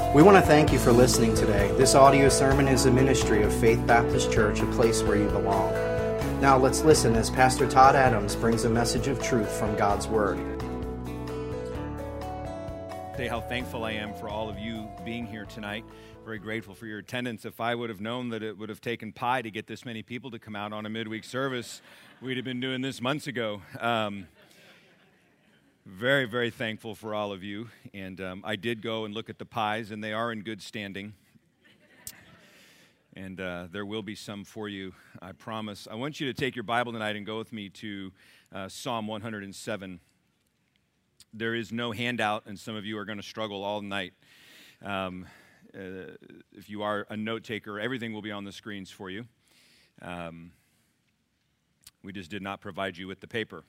We want to thank you for listening today. This audio sermon is a ministry of Faith Baptist Church, a place where you belong. Now let's listen as Pastor Todd Adams brings a message of truth from God's Word. Say how thankful I am for all of you being here tonight. Very grateful for your attendance. If I would have known that it would have taken pie to get this many people to come out on a midweek service, we'd have been doing this months ago. Very, very thankful for all of you. And I did go and look at the pies, and they are in good standing. And there will be some for you, I promise. I want you to take your Bible tonight and go with me to Psalm 107. There is no handout, and some of you are going to struggle all night. If you are a note taker, everything will be on the screens for you. We just did not provide you with the paper.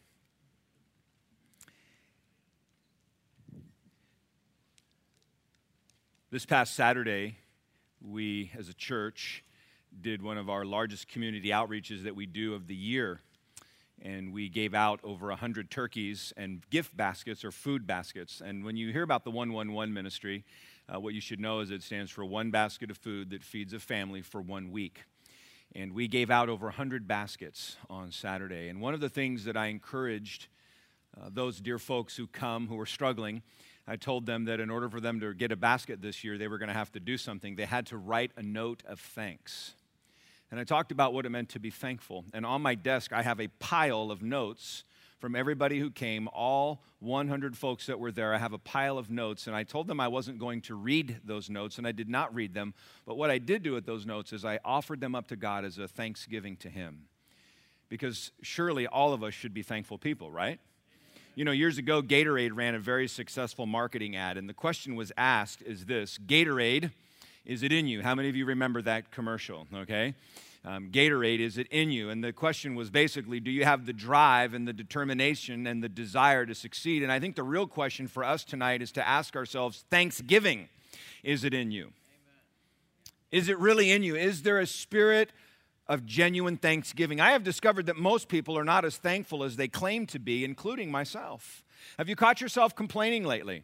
This past Saturday, we as a church did one of our largest community outreaches that we do of the year. And we gave out over 100 turkeys and gift baskets or food baskets. And when you hear about the 111 ministry, what you should know is it stands for one basket of food that feeds a family for 1 week. And we gave out over 100 baskets on Saturday. And one of the things that I encouraged those dear folks who come who are struggling, I told them that in order for them to get a basket this year, they were going to have to do something. They had to write a note of thanks. And I talked about what it meant to be thankful. And on my desk, I have a pile of notes from everybody who came, all 100 folks that were there. I have a pile of notes, and I told them I wasn't going to read those notes, and I did not read them. But what I did do with those notes is I offered them up to God as a thanksgiving to Him. Because surely all of us should be thankful people, right? You know, years ago, Gatorade ran a very successful marketing ad, and the question was asked is this: Gatorade, is it in you? How many of you remember that commercial, okay? Gatorade, is it in you? And the question was basically, do you have the drive and the determination and the desire to succeed? And I think the real question for us tonight is to ask ourselves, Thanksgiving, is it in you? Amen. Is it really in you? Is there a spirit of genuine thanksgiving? I have discovered that most people are not as thankful as they claim to be, including myself. Have you caught yourself complaining lately?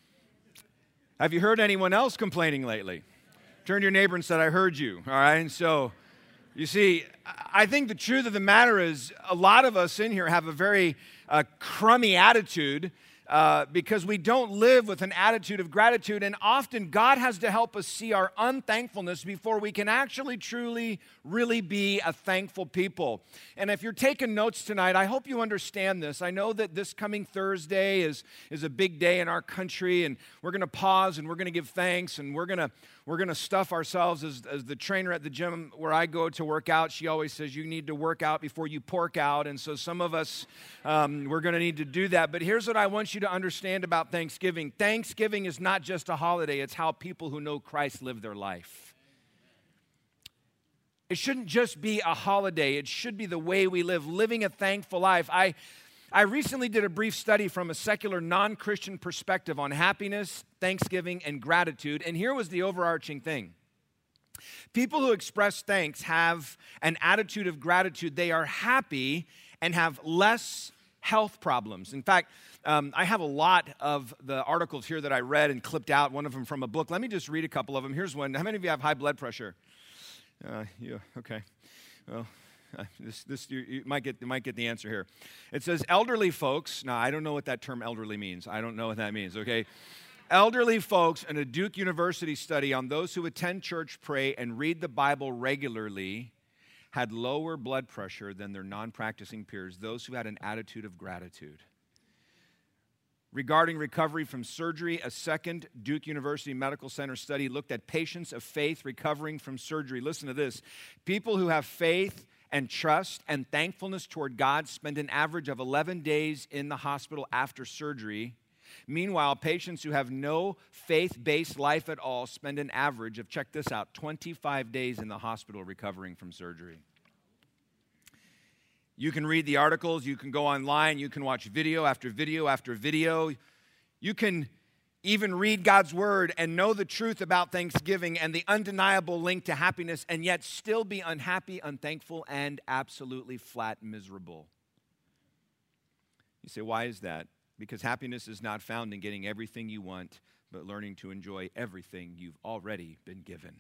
Have you heard anyone else complaining lately? Turn to your neighbor and said, I heard you, all right? And so, you see, I think the truth of the matter is a lot of us in here have a very crummy attitude because we don't live with an attitude of gratitude, and often God has to help us see our unthankfulness before we can actually, truly, really be a thankful people. And if you're taking notes tonight, I hope you understand this. I know that this coming Thursday is a big day in our country, and we're going to pause and we're going to give thanks, and we're going to stuff ourselves as the trainer at the gym where I go to work out. She always says you need to work out before you pork out, and so some of us, we're going to need to do that. But here's what I want you to understand about Thanksgiving. Thanksgiving is not just a holiday. It's how people who know Christ live their life. It shouldn't just be a holiday. It should be the way we live, living a thankful life. I recently did a brief study from a secular, non-Christian perspective on happiness, thanksgiving, and gratitude, and here was the overarching thing. People who express thanks have an attitude of gratitude. They are happy and have less health problems. In fact, I have a lot of the articles here that I read and clipped out, one of them from a book. Let me just read a couple of them. Here's one. How many of you have high blood pressure? Yeah, okay. Well, you might get the answer here. It says elderly folks. Now, I don't know what that term elderly means. I don't know what that means, okay? Elderly folks in a Duke University study on those who attend church, pray, and read the Bible regularly had lower blood pressure than their non-practicing peers, those who had an attitude of gratitude. Regarding recovery from surgery, a second Duke University Medical Center study looked at patients of faith recovering from surgery. Listen to this. People who have faith and trust and thankfulness toward God spend an average of 11 days in the hospital after surgery. Meanwhile, patients who have no faith-based life at all spend an average of, check this out, 25 days in the hospital recovering from surgery. You can read the articles, you can go online, you can watch video after video after video. You can even read God's word and know the truth about Thanksgiving and the undeniable link to happiness, and yet still be unhappy, unthankful, and absolutely flat miserable. You say, why is that? Because happiness is not found in getting everything you want but learning to enjoy everything you've already been given.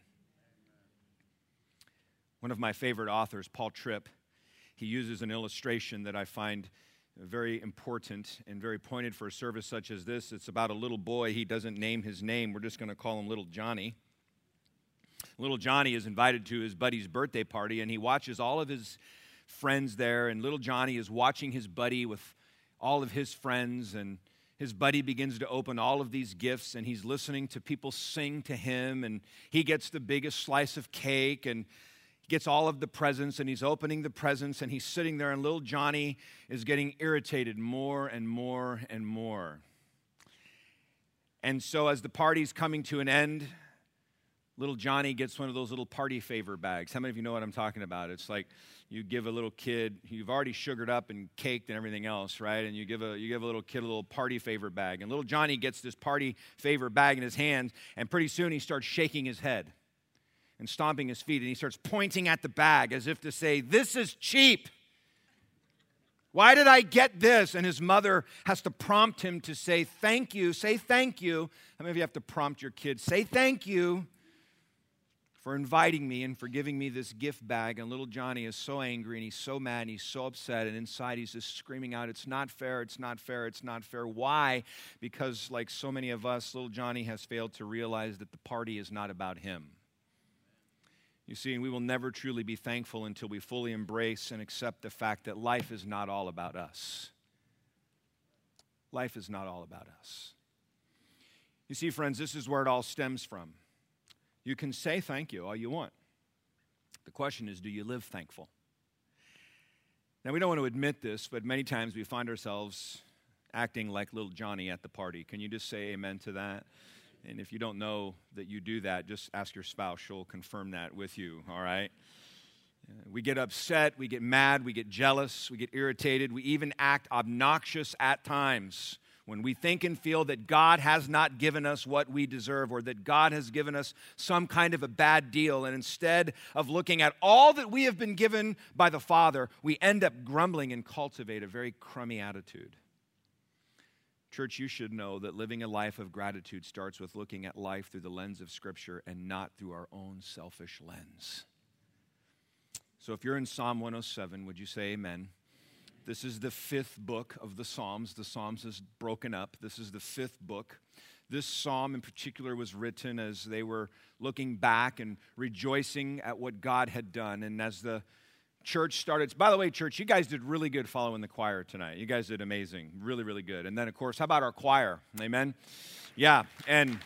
One of my favorite authors, Paul Tripp, he uses an illustration that I find very important and very pointed for a service such as this. It's about a little boy. He doesn't name his name. We're just going to call him Little Johnny. Little Johnny is invited to his buddy's birthday party, and he watches all of his friends there, and little Johnny is watching his buddy with all of his friends, and his buddy begins to open all of these gifts, and he's listening to people sing to him, and he gets the biggest slice of cake, and gets all of the presents, and he's opening the presents, and he's sitting there, and little Johnny is getting irritated more and more and more. And so as the party's coming to an end, little Johnny gets one of those little party favor bags. How many of you know what I'm talking about? It's like you give a little kid, you've already sugared up and caked and everything else, right? And you give a little kid a little party favor bag. And little Johnny gets this party favor bag in his hand, and pretty soon he starts shaking his head and stomping his feet, and he starts pointing at the bag as if to say, "This is cheap. Why did I get this?" And his mother has to prompt him to say thank you. Say thank you. How many of you have to prompt your kids? Say thank you for inviting me and for giving me this gift bag. And little Johnny is so angry, and he's so mad, and he's so upset, and inside he's just screaming out, "It's not fair, it's not fair, it's not fair." Why? Because like so many of us, little Johnny has failed to realize that the party is not about him. You see, and we will never truly be thankful until we fully embrace and accept the fact that life is not all about us. Life is not all about us. You see, friends, this is where it all stems from. You can say thank you all you want. The question is, do you live thankful? Now, we don't want to admit this, but many times we find ourselves acting like little Johnny at the party. Can you just say amen to that? And if you don't know that you do that, just ask your spouse. She'll confirm that with you, all right? We get upset, we get mad, we get jealous, we get irritated. We even act obnoxious at times when we think and feel that God has not given us what we deserve, or that God has given us some kind of a bad deal. And instead of looking at all that we have been given by the Father, we end up grumbling and cultivate a very crummy attitude. Church, you should know that living a life of gratitude starts with looking at life through the lens of Scripture and not through our own selfish lens. So if you're in Psalm 107, would you say amen? This is the fifth book of the Psalms. The Psalms is broken up. This is the fifth book. This psalm in particular was written as they were looking back and rejoicing at what God had done. And as the church started, by the way, church, you guys did really good following the choir tonight. You guys did amazing. Really, really good. And then, of course, how about our choir? Amen? Yeah, and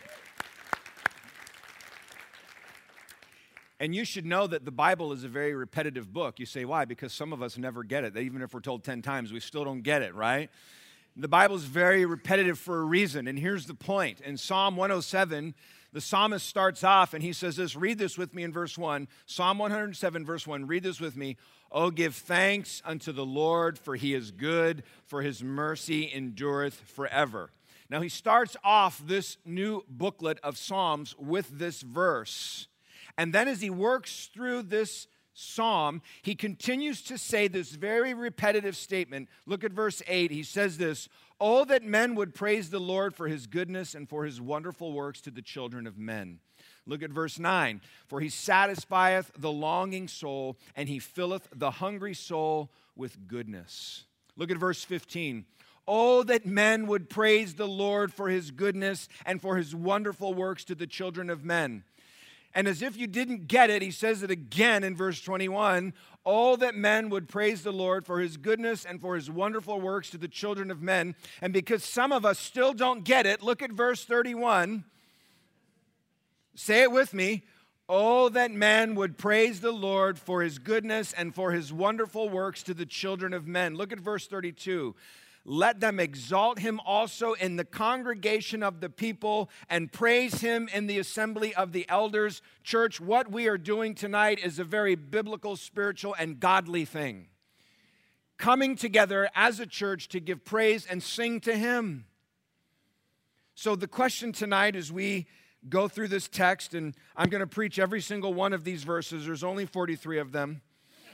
you should know that the Bible is a very repetitive book. You say, why? Because some of us never get it. Even if we're told 10 times, we still don't get it, right? The Bible is very repetitive for a reason, and here's the point. In Psalm 107, the psalmist starts off, and he says this. Read this with me in verse 1. Psalm 107, verse 1. Read this with me. "Oh, give thanks unto the Lord, for he is good, for his mercy endureth forever." Now, he starts off this new booklet of Psalms with this verse. And then as he works through this psalm, he continues to say this very repetitive statement. Look at verse 8. He says this, "Oh, that men would praise the Lord for his goodness and for his wonderful works to the children of men." Look at verse 9. "For he satisfieth the longing soul, and he filleth the hungry soul with goodness." Look at verse 15. "Oh, that men would praise the Lord for his goodness and for his wonderful works to the children of men." And as if you didn't get it, he says it again in verse 21. "Oh, that men would praise the Lord for his goodness and for his wonderful works to the children of men." And because some of us still don't get it, look at verse 31. Say it with me. "Oh, that men would praise the Lord for his goodness and for his wonderful works to the children of men." Look at verse 32. "Let them exalt him also in the congregation of the people and praise him in the assembly of the elders." Church, what we are doing tonight is a very biblical, spiritual, and godly thing. Coming together as a church to give praise and sing to him. So the question tonight as we go through this text, and I'm going to preach every single one of these verses. There's only 43 of them.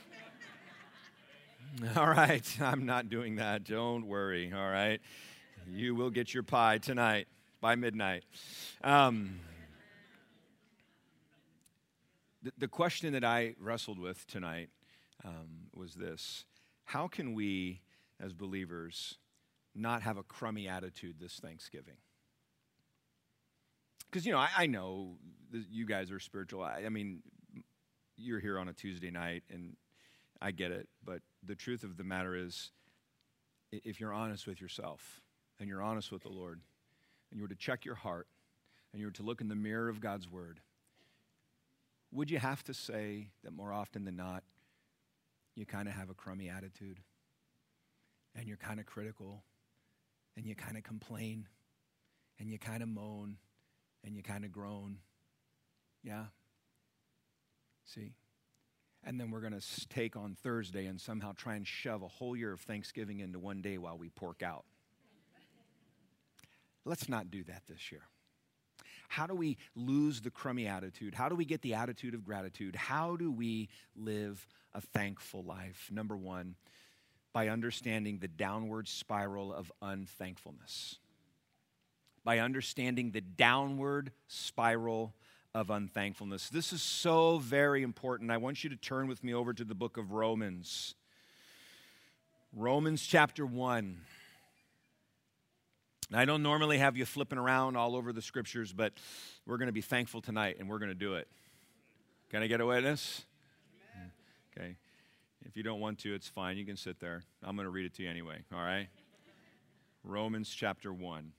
All right, I'm not doing that. Don't worry, all right? You will get your pie tonight. by midnight. The question that I wrestled with tonight was this: how can we, as believers, not have a crummy attitude this Thanksgiving? Because, I know that you guys are spiritual. I mean, you're here on a Tuesday night, and I get it. But the truth of the matter is, if you're honest with yourself, and you're honest with the Lord, and you were to check your heart, and you were to look in the mirror of God's Word, would you have to say that more often than not, you kind of have a crummy attitude, and you're kind of critical, and you kind of complain, and you kind of moan, and you kind of groan? Yeah? See? And then we're going to take on Thursday and somehow try and shove a whole year of Thanksgiving into one day while we pork out. Let's not do that this year. How do we lose the crummy attitude? How do we get the attitude of gratitude? How do we live a thankful life? Number one, by understanding the downward spiral of unthankfulness. By understanding the downward spiral of unthankfulness. This is so very important. I want you to turn with me over to the book of Romans. Romans chapter 1. I don't normally have you flipping around all over the scriptures, but we're going to be thankful tonight, and we're going to do it. Can I get a witness? Amen. Okay. If you don't want to, it's fine. You can sit there. I'm going to read it to you anyway, all right? Romans chapter 1.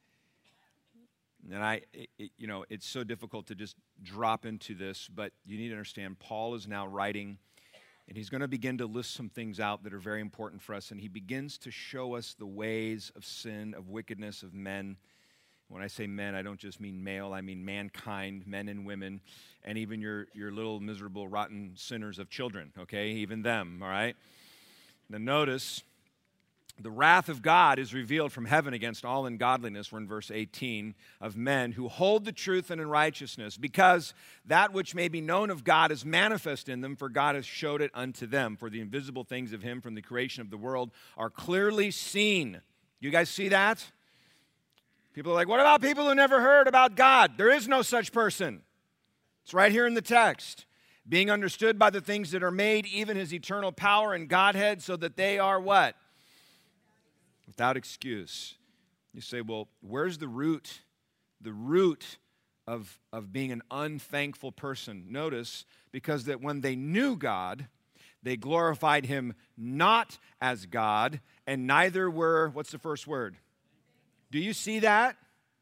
And it's so difficult to just drop into this, but you need to understand Paul is now writing, and he's going to begin to list some things out that are very important for us, and he begins to show us the ways of sin, of wickedness of men. When I say men, I don't just mean male, I mean mankind, men and women, and even your little miserable, rotten sinners of children, okay? Even them, all right? Now notice, the wrath of God is revealed from heaven against all ungodliness, we're in verse 18, of men who hold the truth and in righteousness, because that which may be known of God is manifest in them, for God has showed it unto them. For the invisible things of him from the creation of the world are clearly seen. You guys see that? People are like, what about people who never heard about God? There is no such person. It's right here in the text. Being understood by the things that are made, even his eternal power and Godhead, so that they are what? Without excuse. You say, well, where's the root? The root of being an unthankful person. Notice, because that when they knew God, they glorified him not as God, and neither were, what's the first word? Do you see that?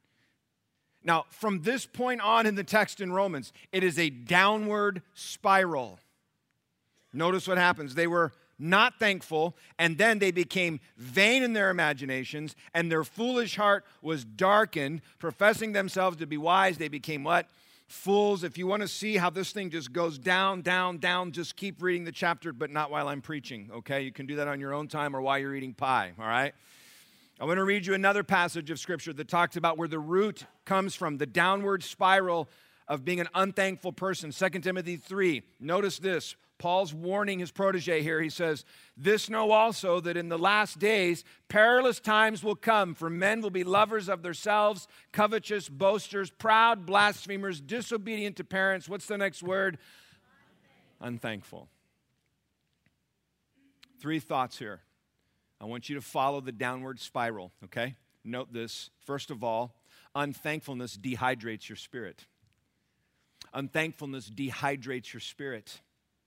Now, from this point on in the text in Romans, it is a downward spiral. Notice what happens. They were not thankful, and then they became vain in their imaginations, and their foolish heart was darkened. Professing themselves to be wise, they became what? Fools. If you want to see how this thing just goes down, down, down, just keep reading the chapter, but not while I'm preaching, okay? You can do that on your own time or while you're eating pie, all right? I want to read you another passage of Scripture that talks about where the root comes from, the downward spiral of being an unthankful person. 2 Timothy 3. Notice this. Paul's warning his protege here. He says, this know also that in the last days perilous times will come, for men will be lovers of themselves, covetous, boasters, proud, blasphemers, disobedient to parents. What's the next word? Unthankful. 3 thoughts here. I want you to follow the downward spiral, okay? Note this. First of all, unthankfulness dehydrates your spirit. Unthankfulness dehydrates your spirit.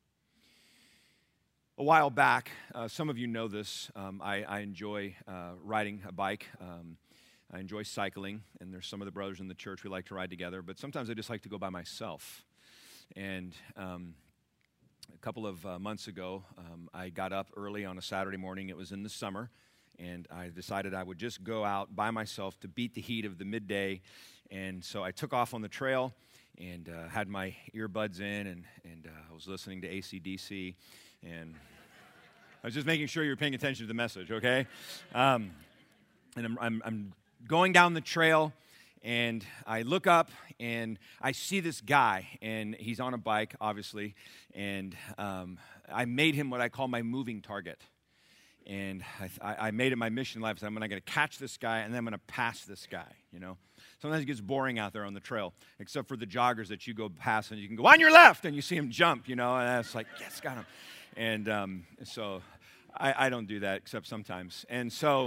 A while back, some of you know this, I enjoy riding a bike. I enjoy cycling, and there's some of the brothers in the church we like to ride together, but sometimes I just like to go by myself. And a couple of months ago, I got up early on a Saturday morning. It was in the summer, and I decided I would just go out by myself to beat the heat of the midday. And so I took off on the trail and had my earbuds in, and I was listening to AC/DC. And I was just making sure you were paying attention to the message, okay? And I'm going down the trail, and I look up, and I see this guy, and he's on a bike, obviously, and I made him what I call my moving target. And I made it my mission in life. So I'm going to catch this guy, and then I'm going to pass this guy, you know. Sometimes it gets boring out there on the trail, except for the joggers that you go past, and you can go, on your left, and you see him jump, you know, and it's like, yes, got him. And so I don't do that, except sometimes. And so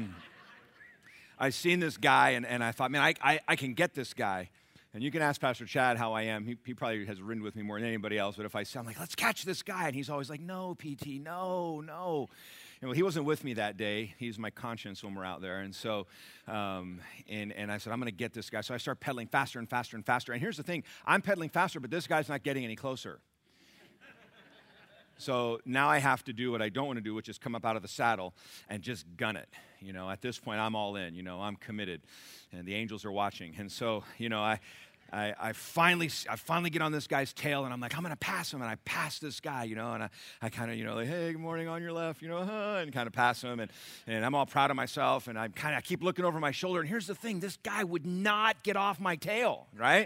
I seen this guy, and I thought, man, I can get this guy. And you can ask Pastor Chad how I am. He probably has ridden with me more than anybody else. But if I say, I'm like, let's catch this guy. And he's always like, no, PT, no. And well, he wasn't with me that day. He's my conscience when we're out there. And so, and I said, I'm going to get this guy. So I start pedaling faster and faster and faster. And here's the thing. I'm pedaling faster, but this guy's not getting any closer. So now I have to do what I don't want to do, which is come up out of the saddle and just gun it. You know, at this point, I'm all in. You know, I'm committed. And the angels are watching. And so, you know, I finally get on this guy's tail, and I'm like, I'm going to pass him. And I pass this guy, you know, and I kind of, you know, like, hey, good morning, on your left, you know, and kind of pass him. And I'm all proud of myself, and I keep looking over my shoulder. And here's the thing. This guy would not get off my tail, right?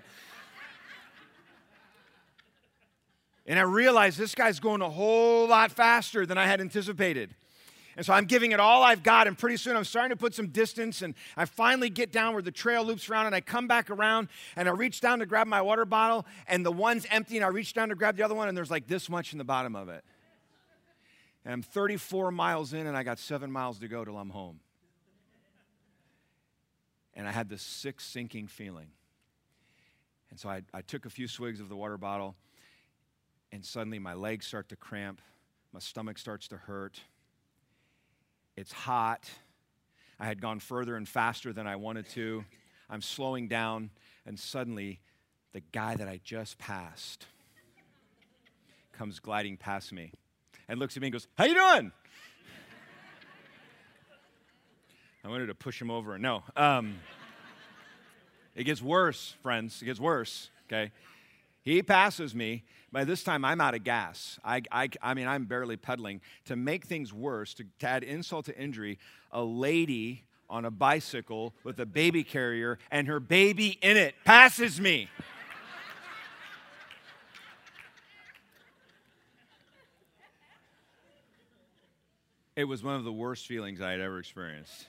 And I realized this guy's going a whole lot faster than I had anticipated. And so I'm giving it all I've got, and pretty soon I'm starting to put some distance, and I finally get down where the trail loops around, and I come back around, and I reach down to grab my water bottle, and the one's empty, and I reach down to grab the other one, and there's like this much in the bottom of it. And I'm 34 miles in, and I got 7 miles to go till I'm home. And I had this sick, sinking feeling. And so I took a few swigs of the water bottle, and suddenly my legs start to cramp. My stomach starts to hurt. It's hot. I had gone further and faster than I wanted to. I'm slowing down, and suddenly the guy that I just passed comes gliding past me and looks at me and goes, how you doing? I wanted to push him over. No. It gets worse, friends. It gets worse, okay? He passes me. By this time, I'm out of gas. I mean, I'm barely pedaling. To make things worse, to add insult to injury, a lady on a bicycle with a baby carrier and her baby in it passes me. It was one of the worst feelings I had ever experienced.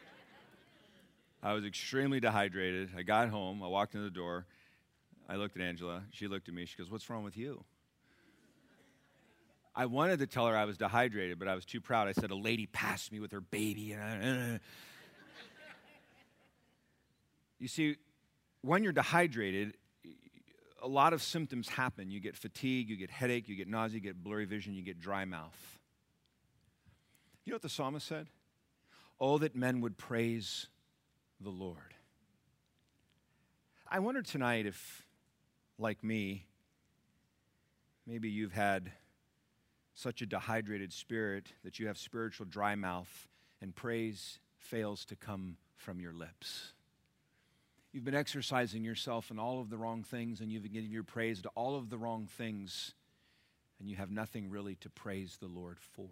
I was extremely dehydrated. I got home. I walked in the door. I looked at Angela. She looked at me. She goes, what's wrong with you? I wanted to tell her I was dehydrated, but I was too proud. I said, a lady passed me with her baby. You see, when you're dehydrated, a lot of symptoms happen. You get fatigue, you get headache, you get nausea, you get blurry vision, you get dry mouth. You know what the psalmist said? Oh, that men would praise the Lord. I wonder tonight if, like me, maybe you've had such a dehydrated spirit that you have spiritual dry mouth and praise fails to come from your lips. You've been exercising yourself in all of the wrong things, and you've been giving your praise to all of the wrong things, and you have nothing really to praise the Lord for.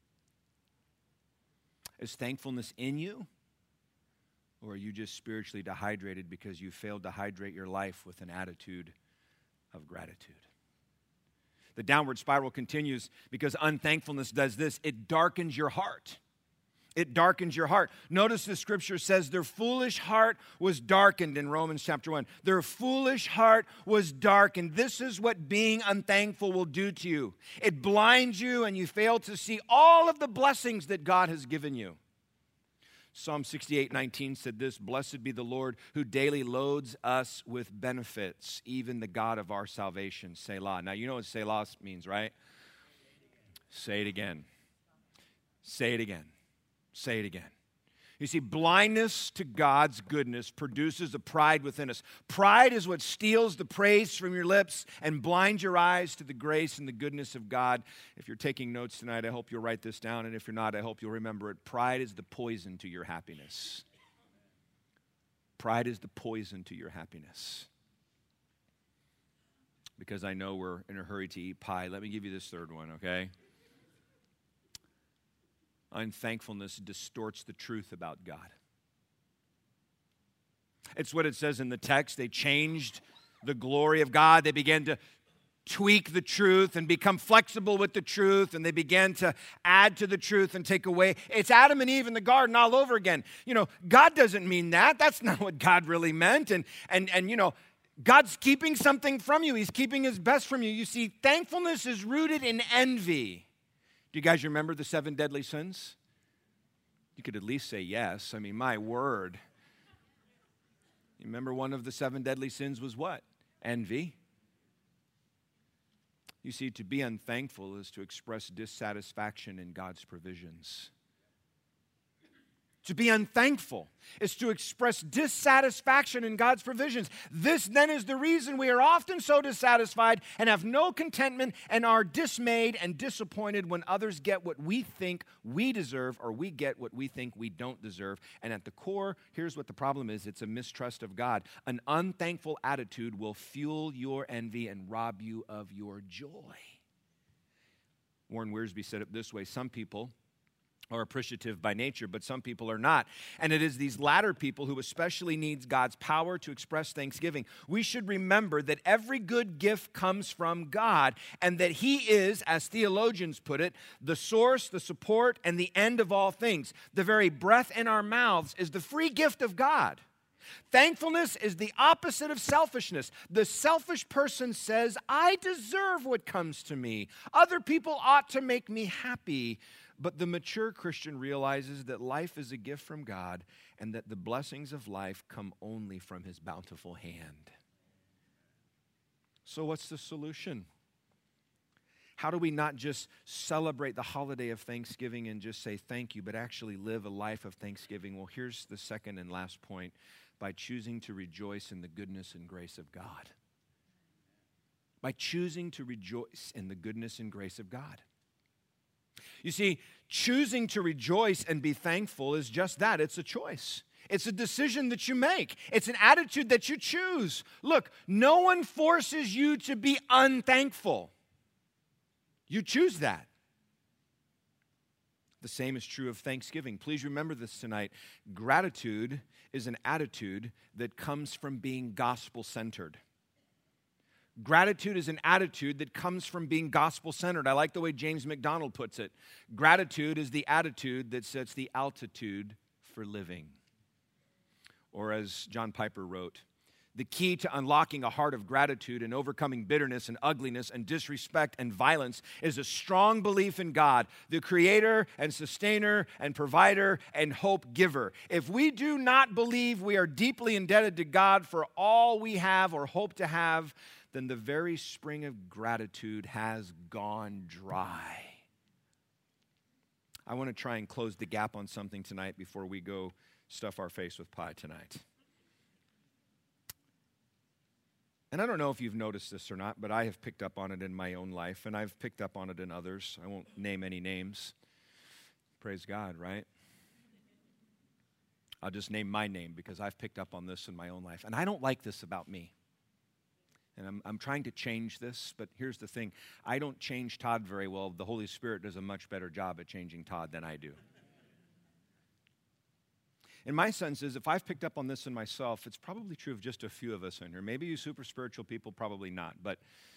Is thankfulness in you? Or are you just spiritually dehydrated because you failed to hydrate your life with an attitude of gratitude? The downward spiral continues because unthankfulness does this. It darkens your heart. It darkens your heart. Notice the scripture says their foolish heart was darkened in Romans chapter 1. Their foolish heart was darkened. This is what being unthankful will do to you. It blinds you and you fail to see all of the blessings that God has given you. Psalm 68:19 said this, blessed be the Lord who daily loads us with benefits, even the God of our salvation, Selah. Now, you know what Selah means, right? Say it again. Say it again. Say it again. You see, blindness to God's goodness produces a pride within us. Pride is what steals the praise from your lips and blinds your eyes to the grace and the goodness of God. If you're taking notes tonight, I hope you'll write this down. And if you're not, I hope you'll remember it. Pride is the poison to your happiness. Pride is the poison to your happiness. Because I know we're in a hurry to eat pie, let me give you this third one, okay? Unthankfulness distorts the truth about God. It's what it says in the text. They changed the glory of God. They began to tweak the truth and become flexible with the truth, and they began to add to the truth and take away. It's Adam and Eve in the garden all over again. God doesn't mean that. That's not what God really meant. And God's keeping something from you. He's keeping his best from you. You see, thankfulness is rooted in envy. Do you guys remember the 7 deadly sins? You could at least say yes. I mean, my word. You remember one of the 7 deadly sins was what? Envy. You see, to be unthankful is to express dissatisfaction in God's provisions. To be unthankful is to express dissatisfaction in God's provisions. This then is the reason we are often so dissatisfied and have no contentment and are dismayed and disappointed when others get what we think we deserve or we get what we think we don't deserve. And at the core, here's what the problem is. It's a mistrust of God. An unthankful attitude will fuel your envy and rob you of your joy. Warren Wiersbe said it this way: some people are appreciative by nature, but some people are not. And it is these latter people who especially needs God's power to express thanksgiving. We should remember that every good gift comes from God, and that he is, as theologians put it, the source, the support, and the end of all things. The very breath in our mouths is the free gift of God. Thankfulness is the opposite of selfishness. The selfish person says, I deserve what comes to me. Other people ought to make me happy. But the mature Christian realizes that life is a gift from God and that the blessings of life come only from his bountiful hand. So what's the solution? How do we not just celebrate the holiday of Thanksgiving and just say thank you, but actually live a life of thanksgiving? Well, here's the second and last point: by choosing to rejoice in the goodness and grace of God. By choosing to rejoice in the goodness and grace of God. You see, choosing to rejoice and be thankful is just that. It's a choice. It's a decision that you make. It's an attitude that you choose. Look, no one forces you to be unthankful. You choose that. The same is true of thanksgiving. Please remember this tonight. Gratitude is an attitude that comes from being gospel-centered. Gratitude is an attitude that comes from being gospel-centered. I like the way James MacDonald puts it. Gratitude is the attitude that sets the altitude for living. Or as John Piper wrote, the key to unlocking a heart of gratitude and overcoming bitterness and ugliness and disrespect and violence is a strong belief in God, the creator and sustainer and provider and hope giver. If we do not believe we are deeply indebted to God for all we have or hope to have, then the very spring of gratitude has gone dry. I want to try and close the gap on something tonight before we go stuff our face with pie tonight. And I don't know if you've noticed this or not, but I have picked up on it in my own life, and I've picked up on it in others. I won't name any names. Praise God, right? I'll just name my name because I've picked up on this in my own life. And I don't like this about me. And I'm trying to change this, but here's the thing. I don't change Todd very well. The Holy Spirit does a much better job at changing Todd than I do. And my sense is if I've picked up on this in myself, it's probably true of just a few of us in here. Maybe you super spiritual people, probably not. But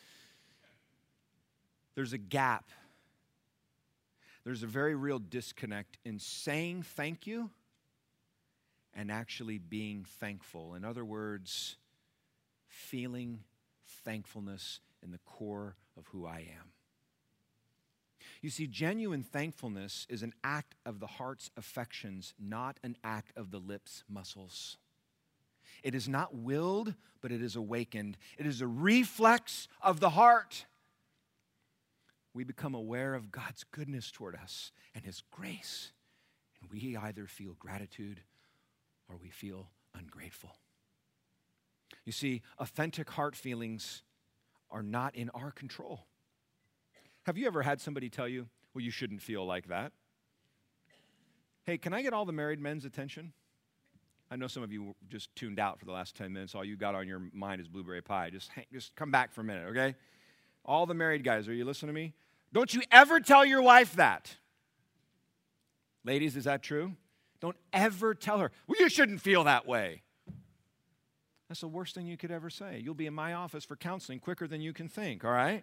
there's a gap. There's a very real disconnect in saying thank you and actually being thankful. In other words, feeling thankfulness in the core of who I am. You see, genuine thankfulness is an act of the heart's affections, not an act of the lips' muscles. It is not willed, but it is awakened. It is a reflex of the heart. We become aware of God's goodness toward us and his grace, and we either feel gratitude or we feel ungrateful. You see, authentic heart feelings are not in our control. Have you ever had somebody tell you, well, you shouldn't feel like that? Hey, can I get all the married men's attention? I know some of you just tuned out for the last 10 minutes. All you got on your mind is blueberry pie. Just come back for a minute, okay? All the married guys, are you listening to me? Don't you ever tell your wife that. Ladies, is that true? Don't ever tell her, well, you shouldn't feel that way. That's the worst thing you could ever say. You'll be in my office for counseling quicker than you can think, all right?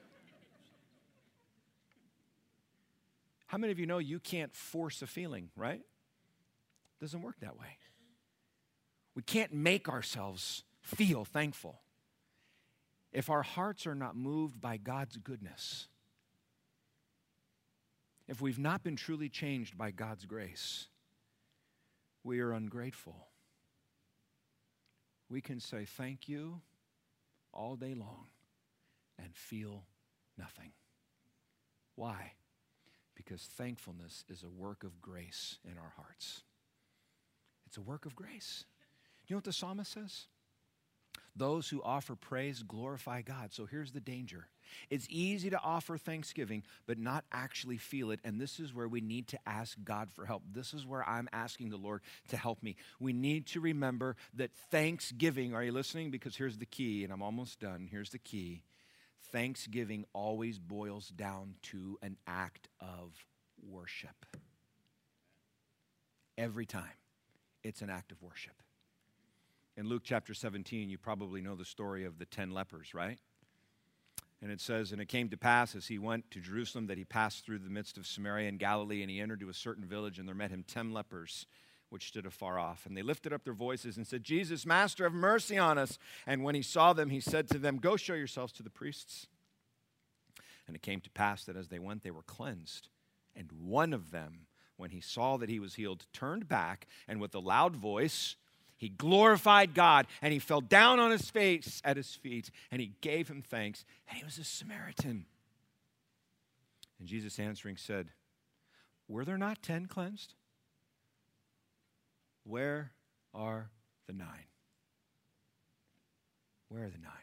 How many of you know you can't force a feeling, right? It doesn't work that way. We can't make ourselves feel thankful. If our hearts are not moved by God's goodness, if we've not been truly changed by God's grace, we are ungrateful. We can say thank you all day long and feel nothing. Why? Because thankfulness is a work of grace in our hearts. It's a work of grace. You know what the psalmist says? Those who offer praise glorify God. So here's the danger. It's easy to offer thanksgiving, but not actually feel it. And this is where we need to ask God for help. This is where I'm asking the Lord to help me. We need to remember that thanksgiving, are you listening? Because here's the key, and I'm almost done. Here's the key. Thanksgiving always boils down to an act of worship. Every time, it's an act of worship. In Luke chapter 17, you probably know the story of the 10 lepers, right? And it says, and it came to pass as he went to Jerusalem that he passed through the midst of Samaria and Galilee, and he entered to a certain village, and there met him 10 lepers, which stood afar off. And they lifted up their voices and said, Jesus, Master, have mercy on us. And when he saw them, he said to them, go show yourselves to the priests. And it came to pass that as they went, they were cleansed. And one of them, when he saw that he was healed, turned back, and with a loud voice, he glorified God, and he fell down on his face at his feet, and he gave him thanks, and he was a Samaritan. And Jesus answering said, were there not 10 cleansed? Where are the 9? Where are the 9?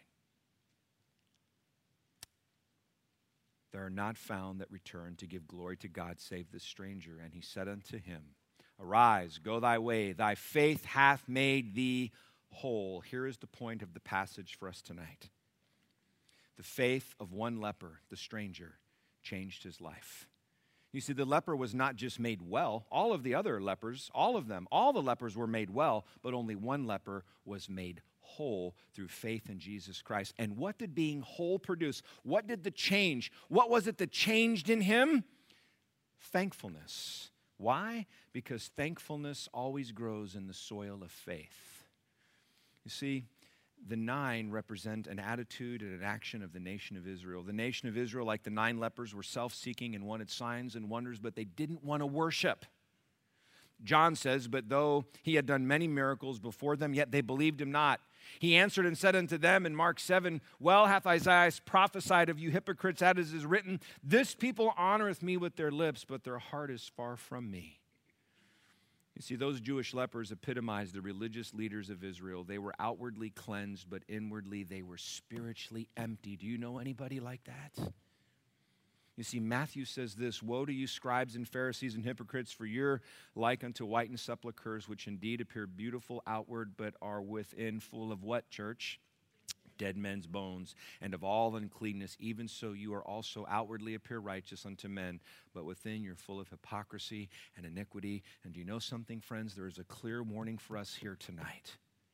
There are not found that return to give glory to God save this stranger. And he said unto him, arise, go thy way, thy faith hath made thee whole. Here is the point of the passage for us tonight. The faith of one leper, the stranger, changed his life. You see, the leper was not just made well. All of the other lepers, all the lepers were made well, but only one leper was made whole through faith in Jesus Christ. And what did being whole produce? What did the change? What was it that changed in him? Thankfulness. Why? Because thankfulness always grows in the soil of faith. You see, the 9 represent an attitude and an action of the nation of Israel. The nation of Israel, like the 9 lepers, were self-seeking and wanted signs and wonders, but they didn't want to worship. John says, but though he had done many miracles before them, yet they believed him not. He answered and said unto them in Mark 7, well hath Isaiah prophesied of you hypocrites, as is written, this people honoreth me with their lips, but their heart is far from me. You see, those Jewish lepers epitomized the religious leaders of Israel. They were outwardly cleansed, but inwardly they were spiritually empty. Do you know anybody like that? You see, Matthew says this, woe to you, scribes and Pharisees and hypocrites, for you're like unto whitened sepulchres, which indeed appear beautiful outward, but are within full of what, church? Dead men's bones, and of all uncleanness. Even so you are also outwardly appear righteous unto men, but within you're full of hypocrisy and iniquity. And do you know something, friends? There is a clear warning for us here tonight.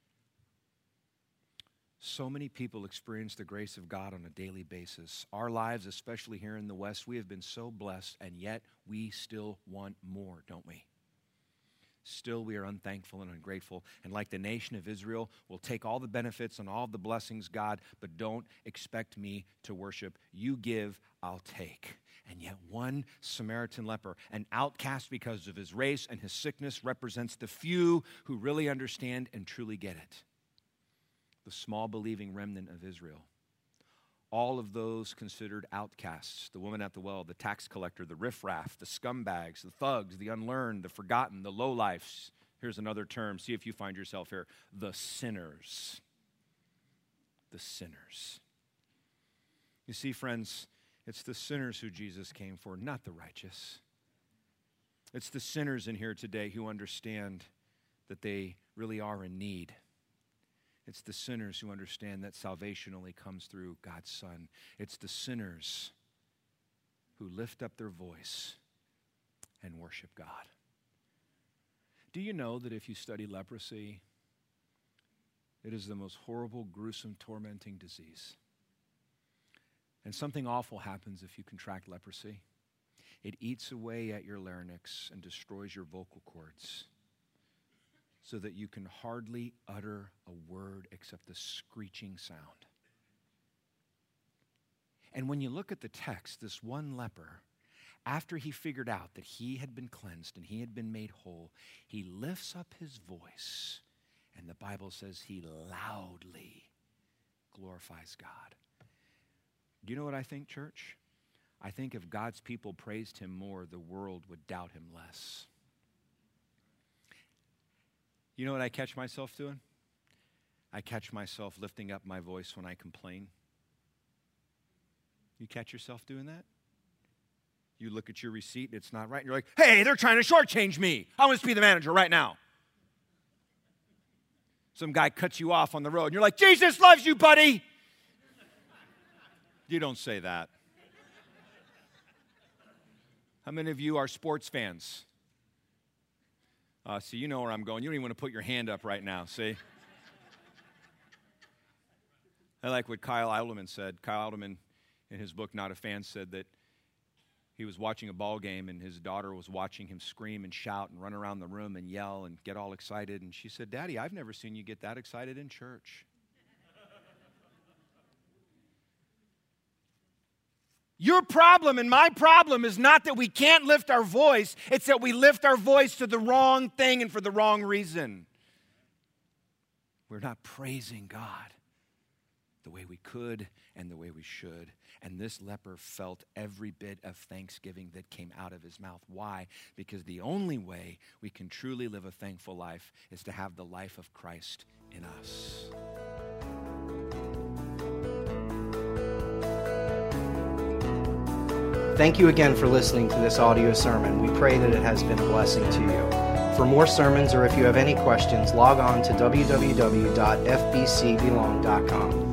So many people experience the grace of God on a daily basis. Our lives, especially here in the West, we have been so blessed, and yet we still want more, don't we? Still, we are unthankful and ungrateful. And like the nation of Israel, we'll take all the benefits and all the blessings, God, but don't expect me to worship. You give, I'll take. And yet one Samaritan leper, an outcast because of his race and his sickness, represents the few who really understand and truly get it. The small believing remnant of Israel. All of those considered outcasts, the woman at the well, the tax collector, the riffraff, the scumbags, the thugs, the unlearned, the forgotten, the lowlifes. Here's another term. See if you find yourself here. The sinners. The sinners. You see, friends, it's the sinners who Jesus came for, not the righteous. It's the sinners in here today who understand that they really are in need. It's the sinners who understand that salvation only comes through God's Son. It's the sinners who lift up their voice and worship God. Do you know that if you study leprosy, It is the most horrible, gruesome, tormenting disease. And something awful happens if you contract leprosy. It eats away at your larynx and destroys your vocal cords so that you can hardly utter a word except the screeching sound. And when you look at the text, this one leper, after he figured out that he had been cleansed and he had been made whole, he lifts up his voice, and the Bible says he loudly glorifies God. Do you know what I think, church? I think if God's people praised him more, the world would doubt him less. You know what I catch myself doing? I catch myself lifting up my voice when I complain. You catch yourself doing that? You look at your receipt, and it's not right, and you're like, hey, they're trying to shortchange me. I want to be the manager right now. Some guy cuts you off on the road, and you're like, Jesus loves you, buddy. You don't say that. How many of you are sports fans? See, you know where I'm going. You don't even want to put your hand up right now, see? I like what Kyle Idleman said. Kyle Idleman, in his book, Not a Fan, said that he was watching a ball game and his daughter was watching him scream and shout and run around the room and yell and get all excited. And she said, Daddy, I've never seen you get that excited in church. Your problem and my problem is not that we can't lift our voice. It's that we lift our voice to the wrong thing and for the wrong reason. We're not praising God the way we could and the way we should. And this leper felt every bit of thanksgiving that came out of his mouth. Why? Because the only way we can truly live a thankful life is to have the life of Christ in us. Thank you again for listening to this audio sermon. We pray that it has been a blessing to you. For more sermons or if you have any questions, log on to www.fbcbelong.com.